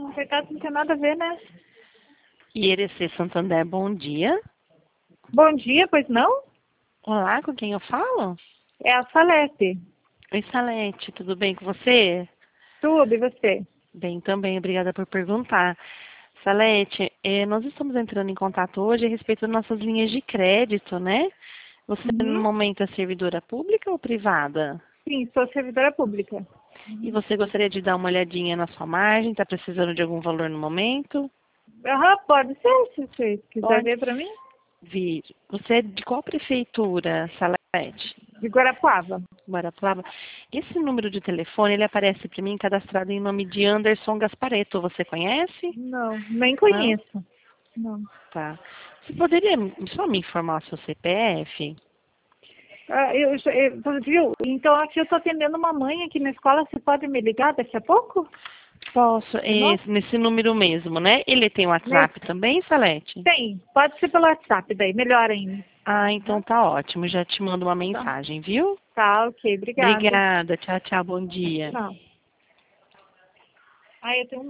Na verdade, não tem nada a ver, né? IRC Santander, bom dia. Bom dia, pois não? Olá, com quem eu falo? É a Salete. Oi, Salete, tudo bem com você? Tudo, e você? Bem também, obrigada por perguntar. Salete, nós estamos entrando em contato hoje a respeito das nossas linhas de crédito, né? Você no Uhum. momento é servidora pública ou privada? Sim, sou servidora pública. E você gostaria de dar uma olhadinha na sua margem? Está precisando de algum valor no momento? Aham, pode ser, se você quiser Pode ver para mim. vir. Você é de qual prefeitura, Salete? De Guarapuava. Guarapuava. Esse número de telefone, ele aparece para mim cadastrado em nome de Anderson Gaspareto. Você conhece? Não, nem Não? conheço. Não. Tá. Você poderia só me informar o seu CPF? Viu? Então, aqui eu estou atendendo uma mãe aqui na escola. Você pode me ligar daqui a pouco? Posso, De novo? nesse número mesmo, né? Ele tem WhatsApp também, Salete? Tem. Pode ser pelo WhatsApp daí. Melhor ainda. Ah, então tá ótimo. Já te mando uma Tá, mensagem, viu? tá, ok. Obrigada. Obrigada. Tchau, tchau. Bom dia. Tchau. Eu tenho